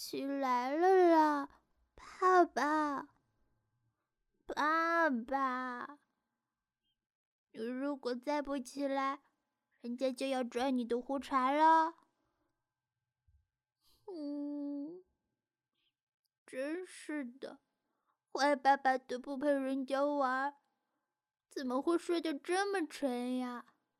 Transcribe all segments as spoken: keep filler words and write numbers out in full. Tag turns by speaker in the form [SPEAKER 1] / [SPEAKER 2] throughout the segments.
[SPEAKER 1] 起来了啦，爸爸，爸爸！你如果再不起来，人家就要拽你的胡茬了。嗯，真是的，坏爸爸都不陪人家玩，怎么会睡得这么沉呀？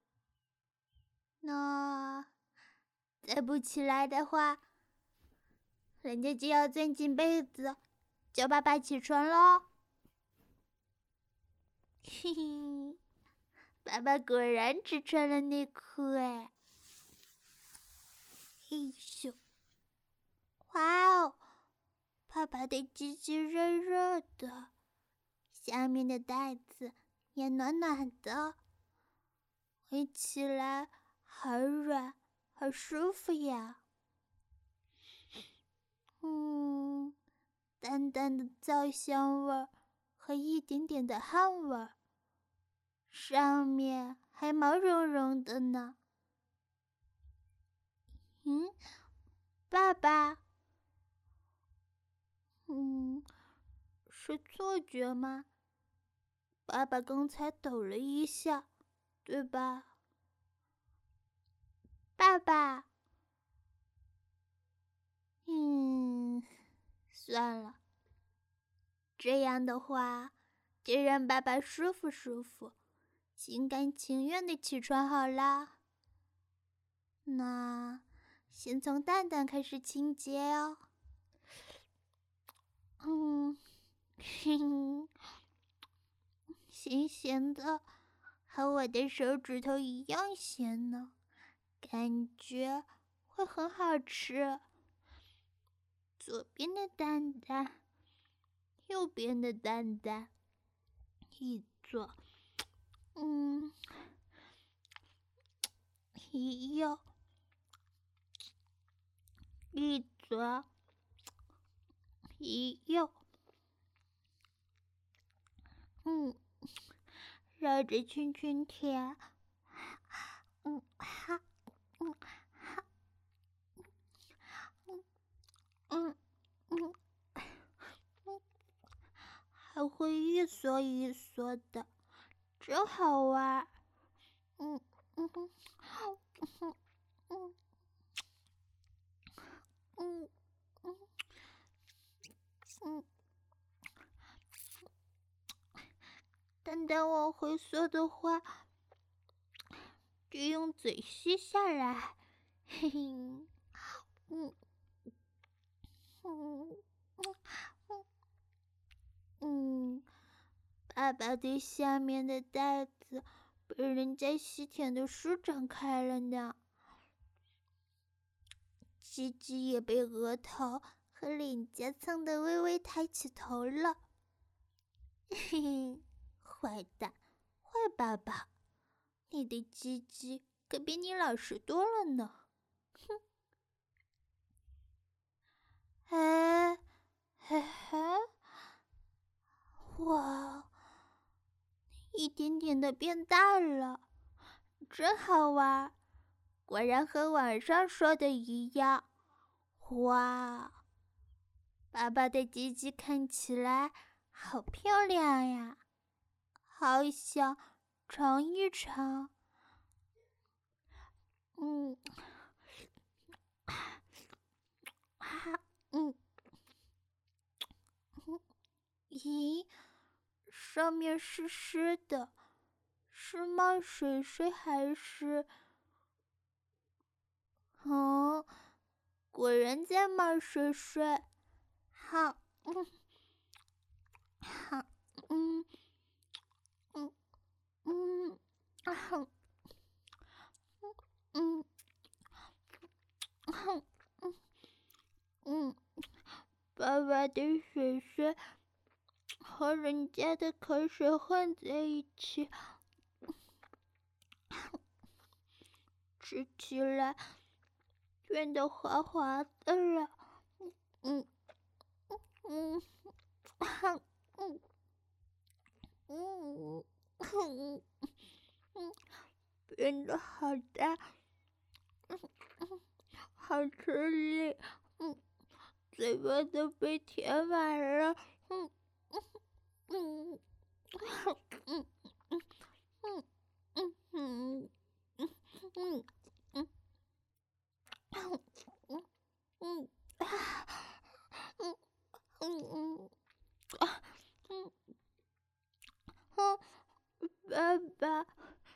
[SPEAKER 1] 那再不起来的话，人家就要钻进被子，叫爸爸起床喽。嘿嘿，爸爸果然只穿了内裤哎！嘿咻，哇哦，爸爸的鸡鸡热热的，下面的带子也暖暖的，一起来好软，好舒服呀。嗯，淡淡的皂香味儿和一点点的汗味儿，上面还毛茸茸的呢。嗯，爸爸，嗯，是错觉吗？爸爸刚才抖了一下，对吧？爸爸，嗯，算了，这样的话，就让爸爸舒服舒服，心甘情愿的起床好啦。那先从蛋蛋开始清洁哦。嗯，哼，咸咸的，和我的手指头一样咸呢，感觉会很好吃。左边的蛋蛋，右边的蛋蛋，一左，嗯，一右，一左，一右，嗯，绕着圈圈舔，嗯哈，嗯哈，嗯嗯嗯嗯，还会一缩一缩的，真好玩。嗯嗯嗯嗯嗯嗯嗯嗯，蛋蛋往回缩的话，就用嘴吸下来。嘿嘿，嗯嗯嗯嗯，爸爸的下面的袋子被人家吸舔的舒展开了呢，鸡鸡也被额头和脸颊蹭得微微抬起头了。嘿嘿，坏蛋，坏爸爸，你的鸡鸡可比你老实多了呢。哼，哎，嘿嘿，哇，一点点的变大了，真好玩，果然和网上说的一样。哇，爸爸的鸡鸡看起来好漂亮呀，好想尝一尝。嗯，哈，嗯，嗯，咦，上面湿湿的，是冒水水还是……嗯，果然在冒水水。好，嗯，好，嗯，嗯，嗯，啊，嗯，嗯，嗯，嗯，爸爸的水水和人家的口水混在一起，吃起来变得滑滑的了。嗯嗯嗯嗯嗯嗯嗯，变得好大，嗯嗯，好吃力，嗯， 嘴巴都被填满了。嗯嗯嗯嗯嗯嗯嗯嗯嗯嗯嗯嗯嗯嗯嗯嗯嗯，爸爸，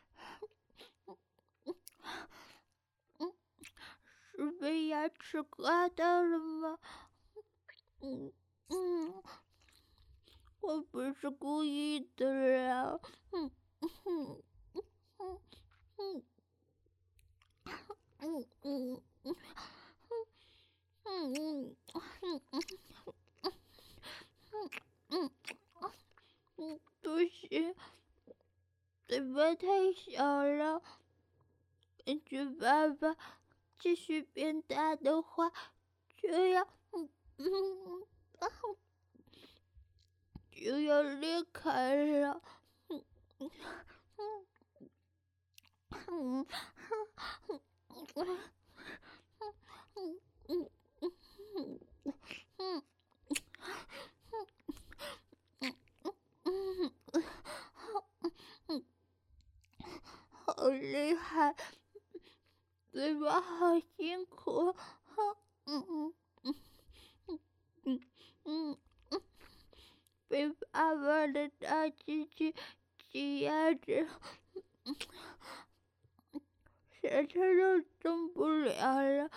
[SPEAKER 1] 嗯，是被牙齿刮到了吗？嗯嗯，我不是故意的啦。嗯嗯嗯嗯嗯嗯嗯嗯嗯嗯嗯嗯，不行，嘴巴太小了，感觉爸爸继续变大的话，就要嗯嗯就要裂开了。嗯嗯嗯嗯嗯嗯嗯嗯嗯嗯嗯，好厉害，嘴巴好辛苦。嗯嗯嗯嗯嗯嗯，被爸爸的大鸡鸡挤压着，舌头都动不了了。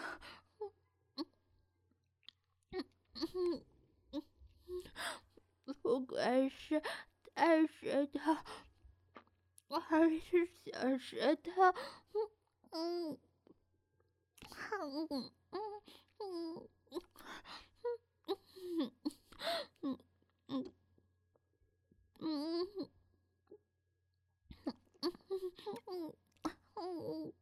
[SPEAKER 1] 不管是大舌头还是小舌头，嗯嗯嗯嗯嗯嗯嗯嗯嗯嗯，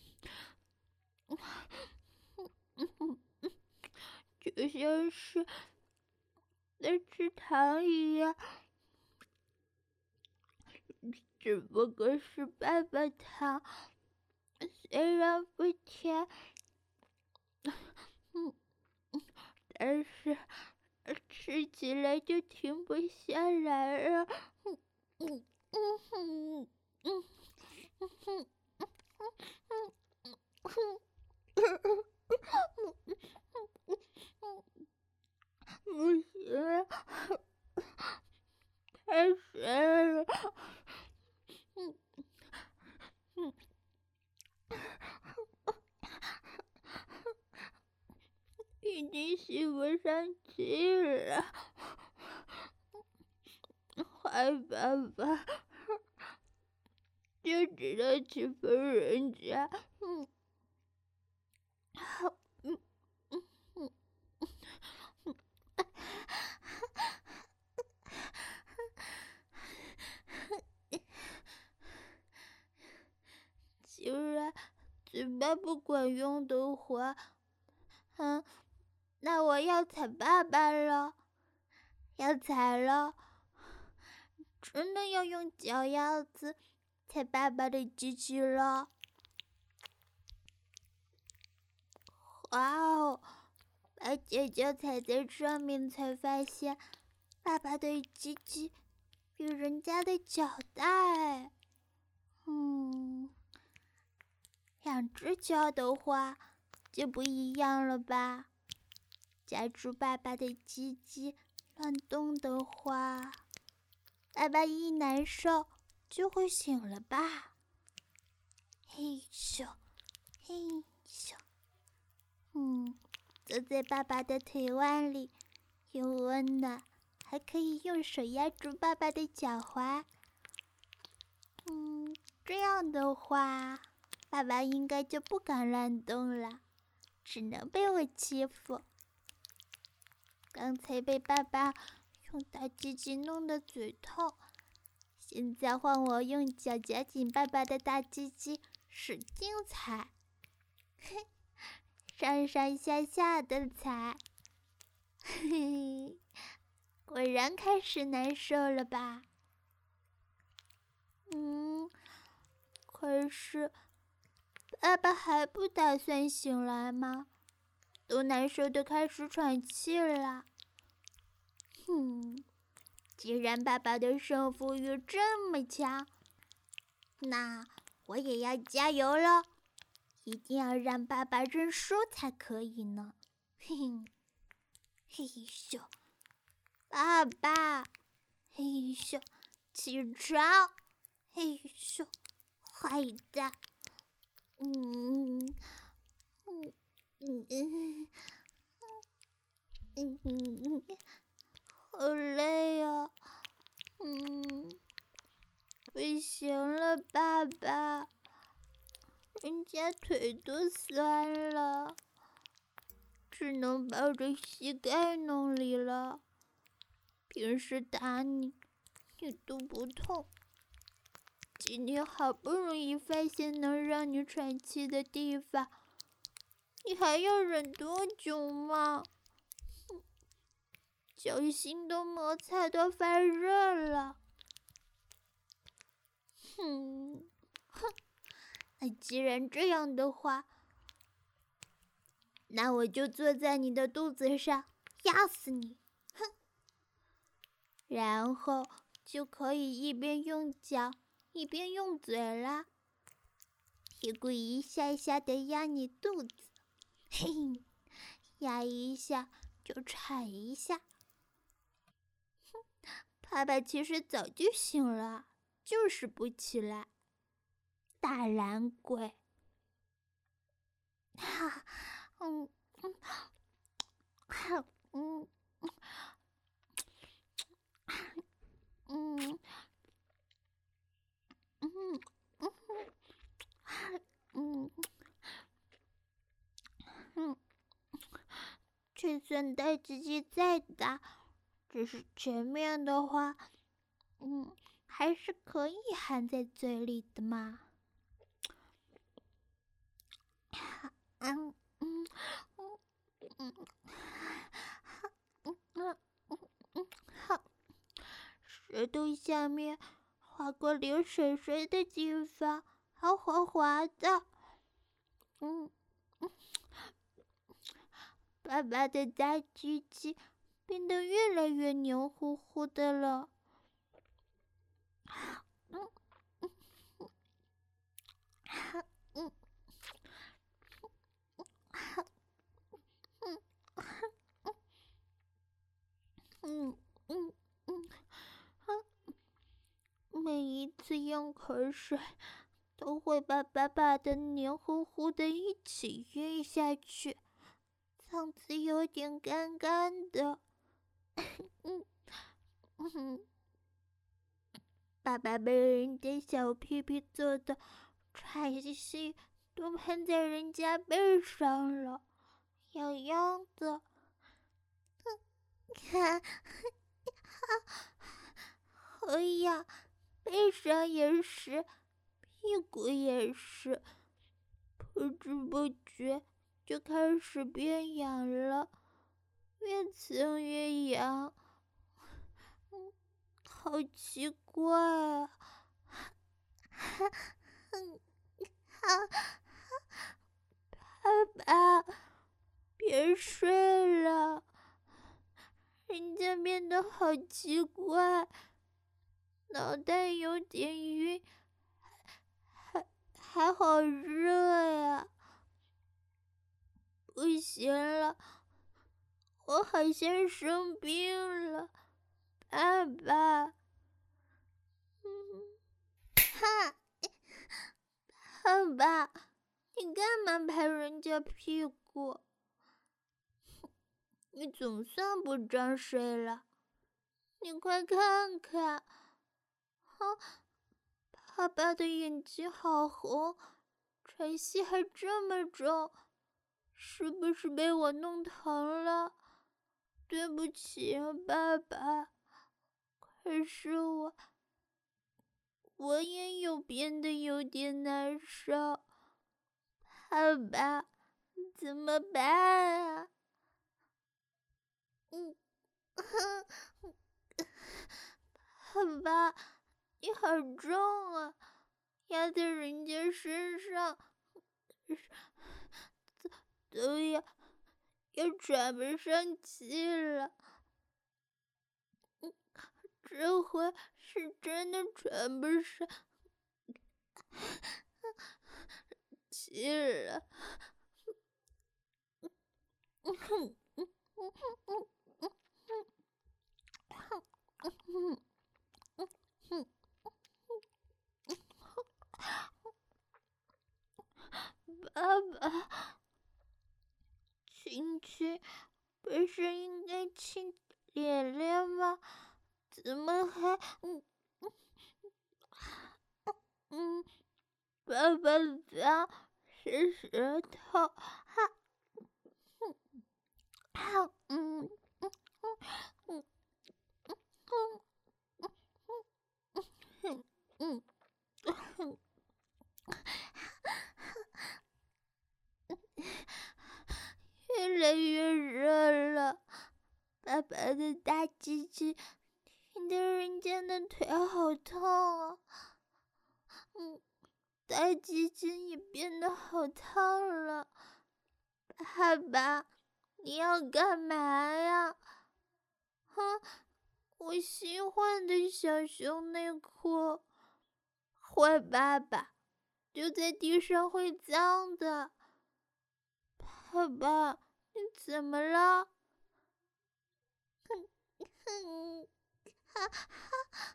[SPEAKER 1] 就像是在吃糖一样，只不过是爸爸糖，虽然不甜，嗯，但是吃起来就停不下来了。嗯嗯嗯嗯嗯不行了，太咸了。嗯嗯，已经吸不上气了，坏爸爸就知道欺负人家。嗯，好，嗯嗯嗯嗯，既然嘴巴不管用的话，嗯，那我要踩爸爸了，要踩了，真的要用脚丫子踩爸爸的鸡鸡了。哇哦！把脚脚踩在上面，才发现爸爸的鸡鸡比人家的脚大哎。嗯，两只脚的话就不一样了吧？假如爸爸的鸡鸡乱动的话，爸爸一难受就会醒了吧？嘿咻，嘿咻，嗯，坐在爸爸的腿弯里，又温暖，还可以用手压住爸爸的脚踝。嗯，这样的话，爸爸应该就不敢乱动了，只能被我欺负。刚才被爸爸用大鸡鸡弄得嘴痛，现在换我用脚夹紧爸爸的大鸡鸡，使劲踩，嘿，上上下下的踩，嘿嘿，果然开始难受了吧？嗯，可是爸爸还不打算醒来吗？ 都难受的开始喘气了。哼，既然爸爸的胜负欲这么强，那我也要加油了，一定要让爸爸认输才可以呢。嘿嘿，嘿咻，爸爸，嘿咻，起床，嘿咻，坏蛋，嗯嗯嗯嗯嗯嗯，好累啊，嗯，不行了，爸爸，人家腿都酸了，只能抱着膝盖弄里了。平时打你，你都不痛。今天好不容易发现能让你喘气的地方，你还要忍多久吗？脚心都摩擦到发热了。哼，哼，那既然这样的话，那我就坐在你的肚子上压死你，哼！然后就可以一边用脚一边用嘴啦，屁股一下一下的压你肚子，嘿嘿，压一下就喘一下。哼，爸爸其实早就醒了，就是不起来。大懒鬼！哈，嗯嗯，哈，嗯嗯嗯嗯嗯嗯，就算大鸡鸡再大，只是前面的话，嗯，还是可以含在嘴里的嘛。嗯嗯嗯嗯嗯嗯嗯，好，舌头下面划过流水水的地方，还滑滑的。嗯嗯，爸爸的大鸡鸡变得越来越黏糊糊的了。嗯嗯嗯嗯嗯嗯，每一次用口水都会把爸爸的黏糊糊的一起咽下去，嗓子有点干干的。嗯嗯，爸爸被人家小屁屁做的喘息都喷在人家背上了，痒痒的。看，好痒，背上也是，屁股也是，不知不觉就开始变痒了，越蹭越痒。嗯，好奇怪啊！爸爸，别睡了，人家变得好奇怪，脑袋有点晕，还还好热呀！不行了，我好像生病了，爸爸。嗯，哈，爸爸，你干嘛拍人家屁股？你总算不装睡了，你快看看，啊，爸爸的眼睛好红，喘息还这么重，是不是被我弄疼了？对不起啊，爸爸，可是我，我也有变得有点难受，爸爸，怎么办啊？嗯，爸爸，你好重啊，压在人家身上，都都要又喘不上气了。这回是真的喘不上气了。爸爸，亲亲，不是应该亲脸脸吗？怎么还……嗯嗯，爸爸的是舌头，哈，嗯嗯嗯嗯嗯嗯嗯。越来越热了，爸爸的大鸡鸡听得人家的腿好痛啊！嗯，大鸡鸡也变得好烫了。爸爸，你要干嘛呀？哼，我新换的小熊内裤。坏爸爸，丢在地上会脏的。爸爸，你怎么了？哼哼，哈哈，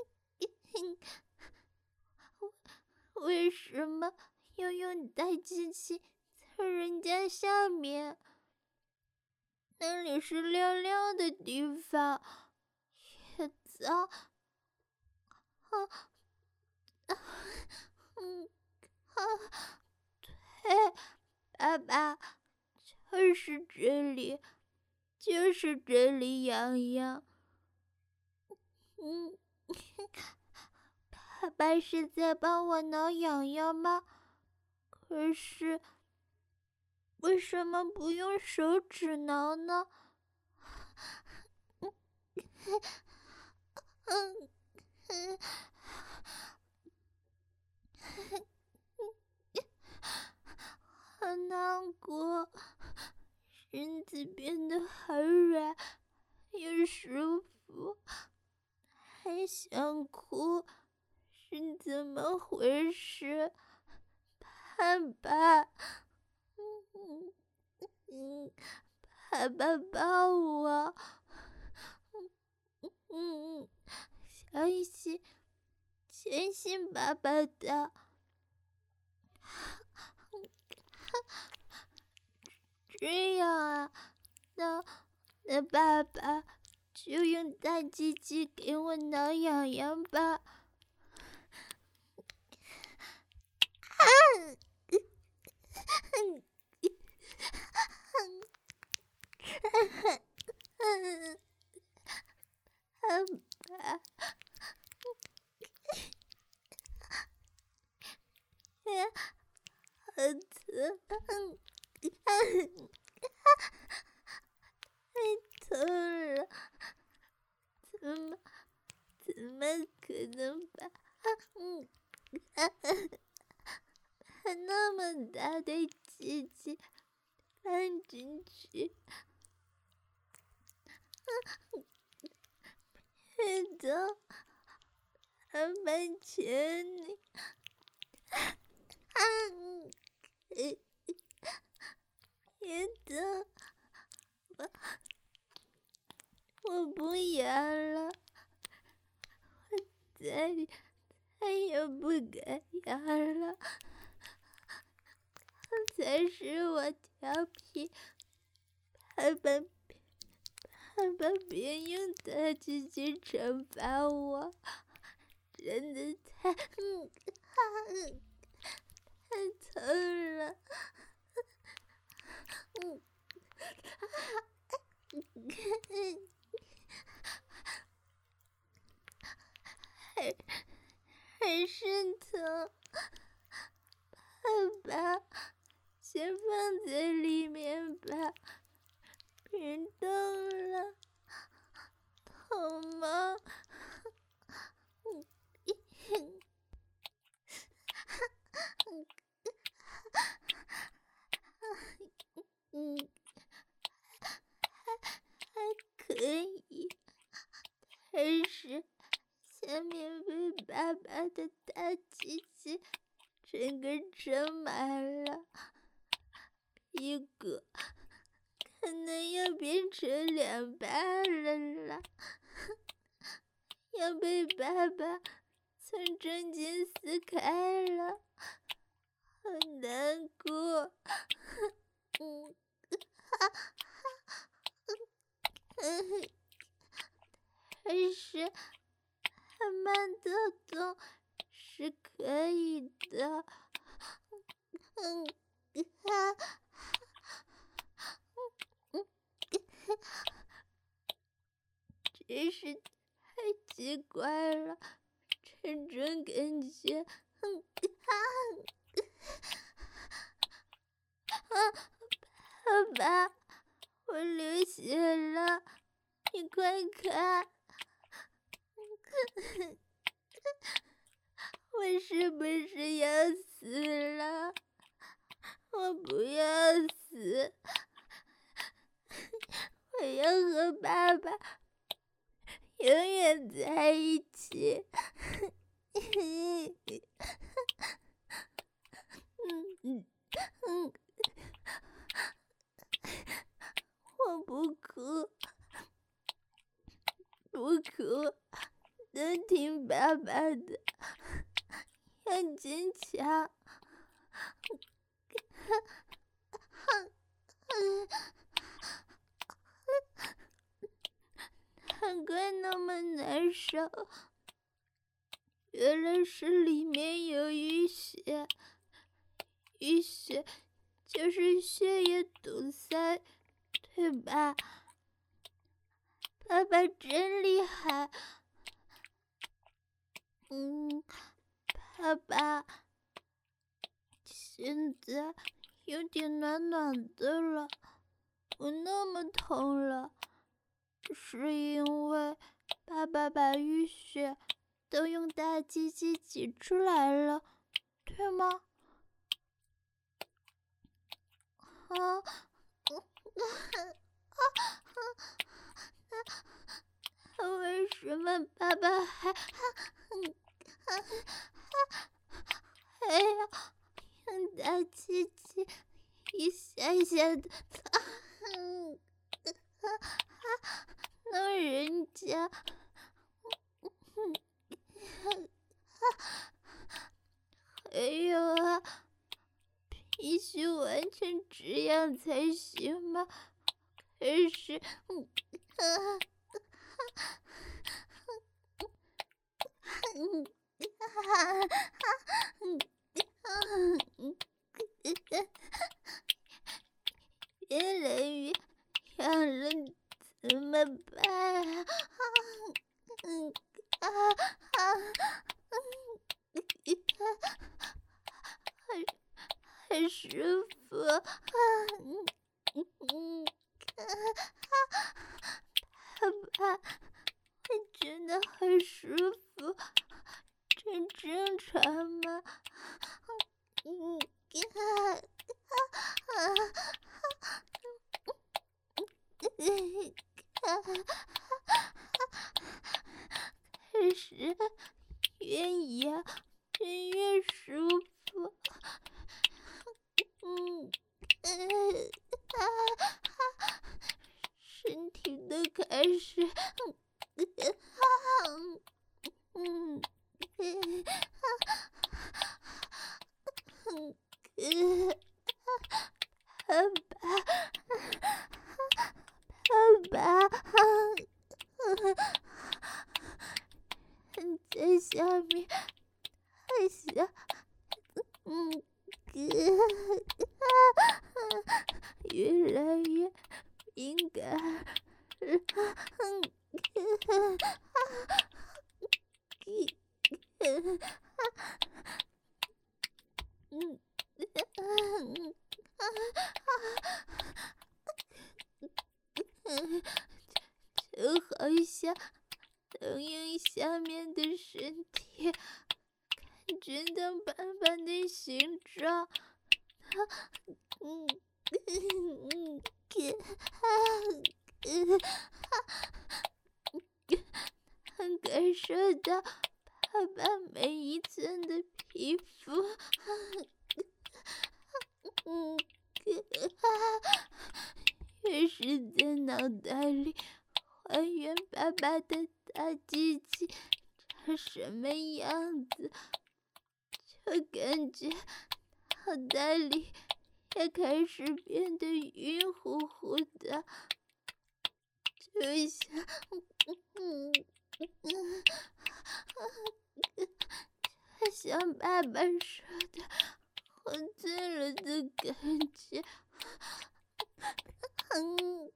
[SPEAKER 1] 为什么要用大机器在人家下面？那里是亮亮的地方，也脏。啊啊嗯啊，对，爸爸，就是这里，就是这里痒痒。嗯，爸爸是在帮我挠痒痒吗？可是为什么不用手指挠呢？嗯嗯，好难过，身子变得好软又舒服，还想哭，是怎么回事？爸爸，嗯嗯，爸爸抱我，嗯，相信相信爸爸的。这样啊，那那爸爸就用大鸡鸡给我挠痒痒吧。爸爸，好疼，太疼了，怎么怎么可能把嗯把那么大的鸡鸡放进去？别动，爸爸求你。别动，我我不要了，我再再也不敢要了。才是我调皮，爸爸爸爸别用大鸡鸡惩罚我，真的太嗯太疼了。嗯，还还是疼，爸爸，先放在里面吧，别动了，痛吗？嗯。 开始下面被爸爸的大鸡鸡整个盛满了，屁股可能要变成两半了啦，要被爸爸从中间撕开了，好难过。嗯，哈嗯，但是还慢动动是可以的。嗯，哈，嗯，真是太奇怪了，这种感觉。嗯，啊，爸爸，我流血了，你快看。我是不是要死了？我不要死，我要和爸爸永远在一起。嗯嗯嗯，我不哭，不哭，都听爸爸的，要坚强。难怪那么难受，原来是里面有淤血，淤血就是血液堵塞，对吧？爸爸真厉害。嗯，爸爸，现在有点暖暖的了，不那么痛了，是因为爸爸把淤血都用大鸡鸡挤出来了，对吗？啊，为什么爸爸还还要用大鸡鸡一下一下的弄人家？还有啊，必须完成这样才行吗？可是，嗯啊，嗯啊嗯嗯，越来越痒了，怎么办啊？嗯啊啊嗯，很很舒服啊，嗯嗯啊，爸爸，我觉得很舒服，这正常吗？嗯啊啊啊！可是越痒真越舒服。嗯嗯啊，身体都开始嗯嗯嗯嗯，爸爸，爸爸，在下面还想嗯。越来越敏感，嗯，就好像动用下面的身体，感觉到爸爸的形状。嗯嗯嗯， 受到爸爸每一寸的皮肤，嗯，越是在脑袋里还原爸爸的大鸡鸡长什么样子，就感觉脑袋里也开始变得晕乎乎的，就像嗯嗯就像爸爸说的喝醉了的感觉。嗯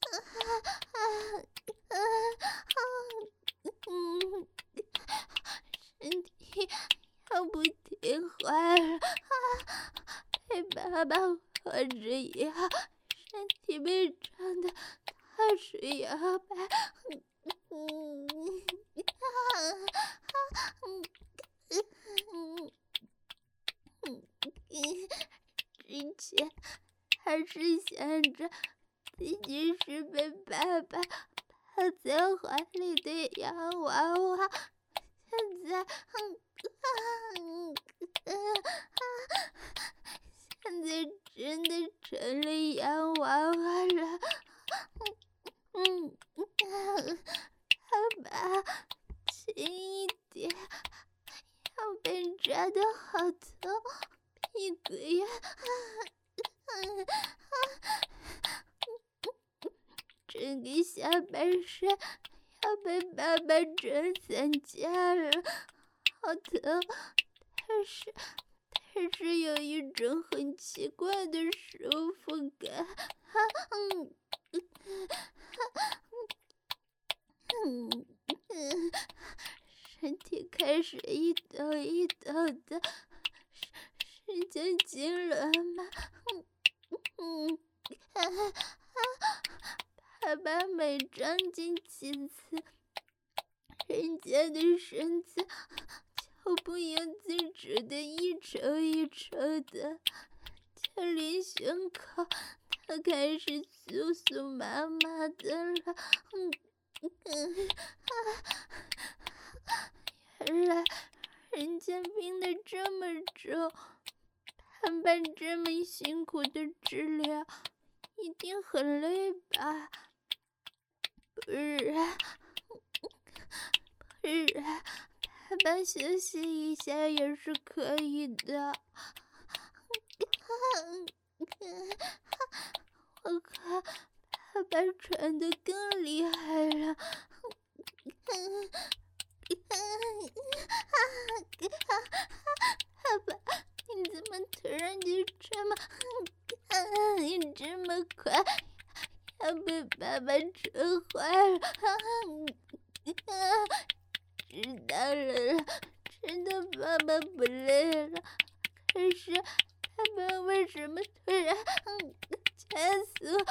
[SPEAKER 1] 嗯，身体要不听话了，被爸爸或者也好，身体被撞的到处摇摆。嗯之前还是想着自己是被爸爸抱在怀里的洋娃娃，现在，嗯嗯嗯现在真的成了洋娃娃了。嗯嗯，爸爸，轻一点，要被抓得好痛，屁股呀！整个下半身要被爸爸整散架了，好疼！但是，但是有一种很奇怪的舒服感。嗯嗯嗯，身体开始一抖一抖的，是是叫痉挛吗？嗯嗯。爸爸每撞进几次，人家的身子就不由自主的一抽一抽的，就连胸口都开始酥酥麻麻的了。嗯嗯啊，原来人家病得这么重，爸爸这么辛苦的治疗，一定很累吧？不然，不然，爸爸休息一下也是可以的。我看爸爸喘得更厉害了。爸爸，你怎么突然就这么，你这么快？要被爸爸扯坏了！知道了，知道爸爸不累了，可是爸爸为什么突然掐死我？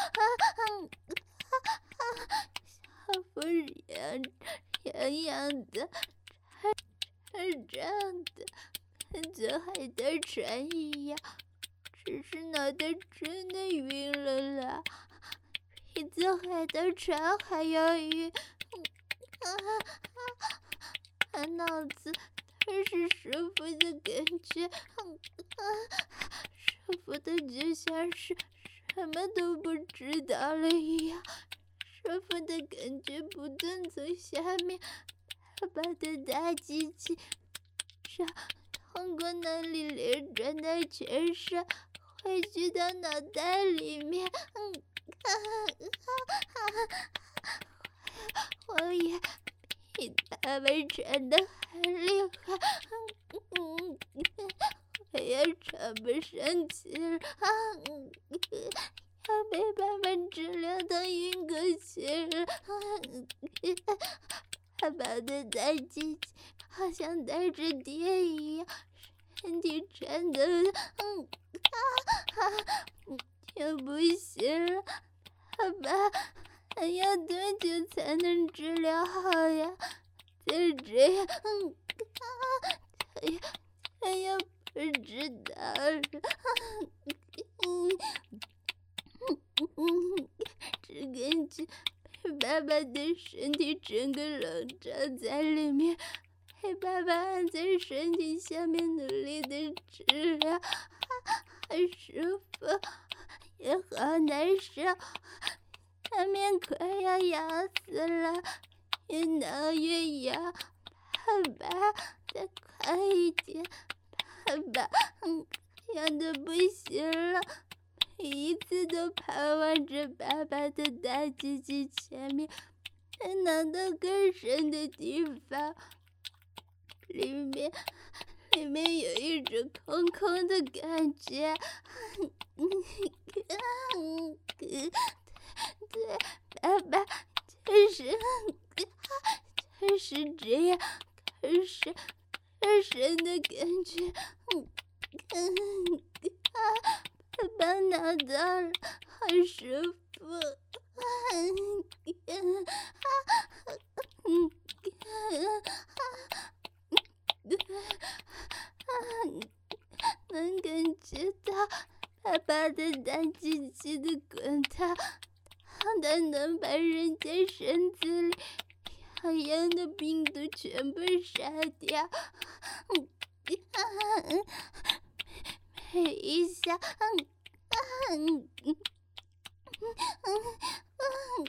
[SPEAKER 1] 小腹痒痒痒的，胀胀的，跟做海盗船一样，只是脑袋真的晕了啦。比坐海盗船还要晕，满脑子都是舒服的感觉，舒服的就像是什么都不知道了一样，舒服的感觉不断从下面爸爸的大鸡鸡上，通过那里流转到全身，汇聚到脑袋里面。嗯我也比爸爸喘得还厉害，嗯，我也喘不上气了，要被爸爸治疗到晕过去了。爸爸的大鸡鸡好像带着电一样，身体颤抖的，嗯啊啊，就不行了。爸爸，还要多久才能治疗好呀？就这样，嗯啊，才才要不知道了。嗯嗯嗯，只感觉
[SPEAKER 2] 爸爸的身体整个笼罩在里面，陪爸爸按在身体下面努力的治疗，好舒服，也好难受，下面快要痒死了，越挠越痒。爸爸，再快一点！爸爸，嗯，痒得不行了，每一次都盼望着爸爸的大鸡鸡前面能挠到更深的地方，里面里面有一种空空的感觉。对，爸爸，就是就是这样。更深更深的感觉，嗯嗯啊，爸爸挠到了，好舒服，嗯嗯啊嗯啊，能感觉到爸爸的大鸡鸡的滚烫，烫到能把人家身子里痒痒的病毒全部杀掉，嗯嗯，每一下，嗯嗯嗯嗯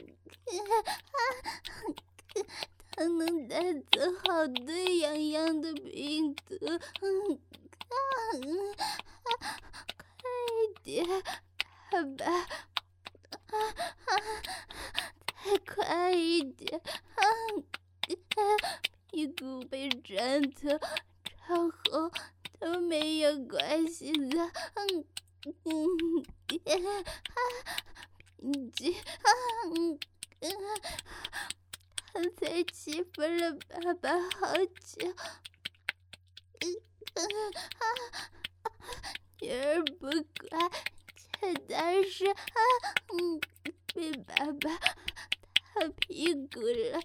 [SPEAKER 2] 嗯，它能带走好多痒痒的病毒，嗯嗯，快一点，爸爸，啊啊，再快一点，嗯。屁股被砖头撞红都没有关系的，嗯嗯啊，平静啊嗯嗯，他才欺负了爸爸好久，嗯嗯啊，女儿不乖，却当是啊嗯被爸爸打屁股了。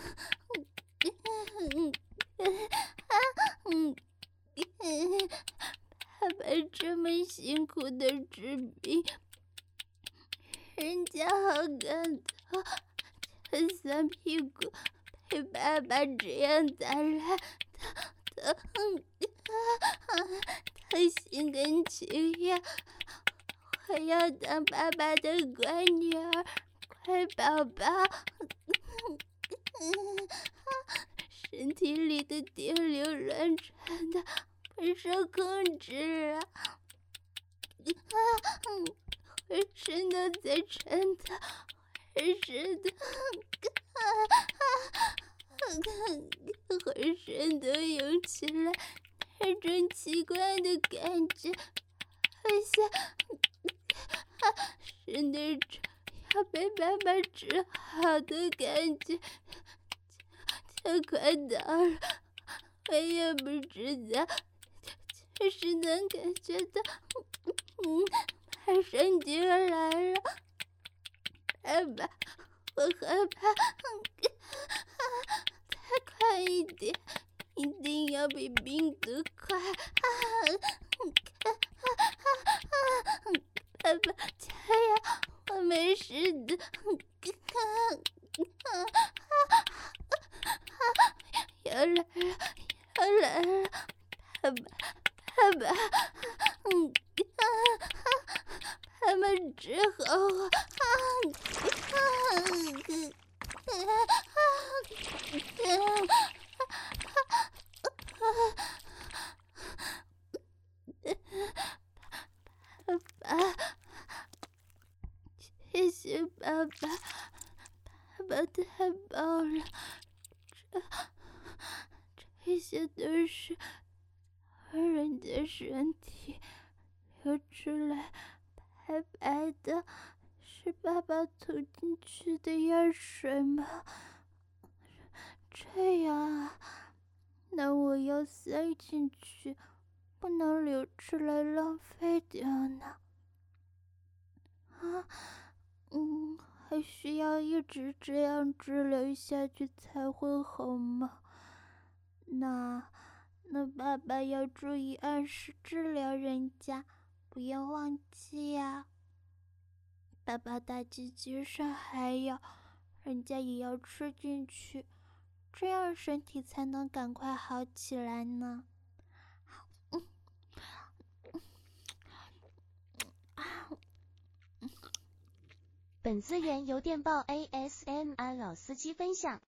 [SPEAKER 2] 嗯嗯啊嗯嗯，爸爸这么辛苦的治病，人家好感动，就算屁股被爸爸这样打烂，他他他他心甘情愿，我要当爸爸的乖女儿、乖宝宝。嗯啊，身体里的电流乱传的不受控制啊！啊，嗯，浑身都在颤抖，浑身都啊啊啊，浑身都涌起来那种奇怪的感觉，好像啊是那种要被爸爸治好的感觉。就快到了，我也不知道，就是能感觉到，嗯，马上就要来了，爸爸，我害怕，再快一点，一定要比病毒快，啊，爸爸加油，我没事的，要来了，要来了，爸爸，爸爸，嗯啊啊，爸爸治好我，啊啊啊啊！爸爸，谢谢爸爸，爸爸太棒了，这这些都是人人的身体流出来白白的，是爸爸吐进去的药水吗？这样啊，那我要塞进去，不能流出来浪费掉呢。啊，嗯，还需要一直这样治疗下去才会好吗？那那爸爸要注意按时治疗人家，不要忘记呀。爸爸大鸡鸡上还有
[SPEAKER 1] 人家也要吃进去，这样身体才能赶快好起来呢。
[SPEAKER 3] 本资源由电报 A S M R 老司机分享。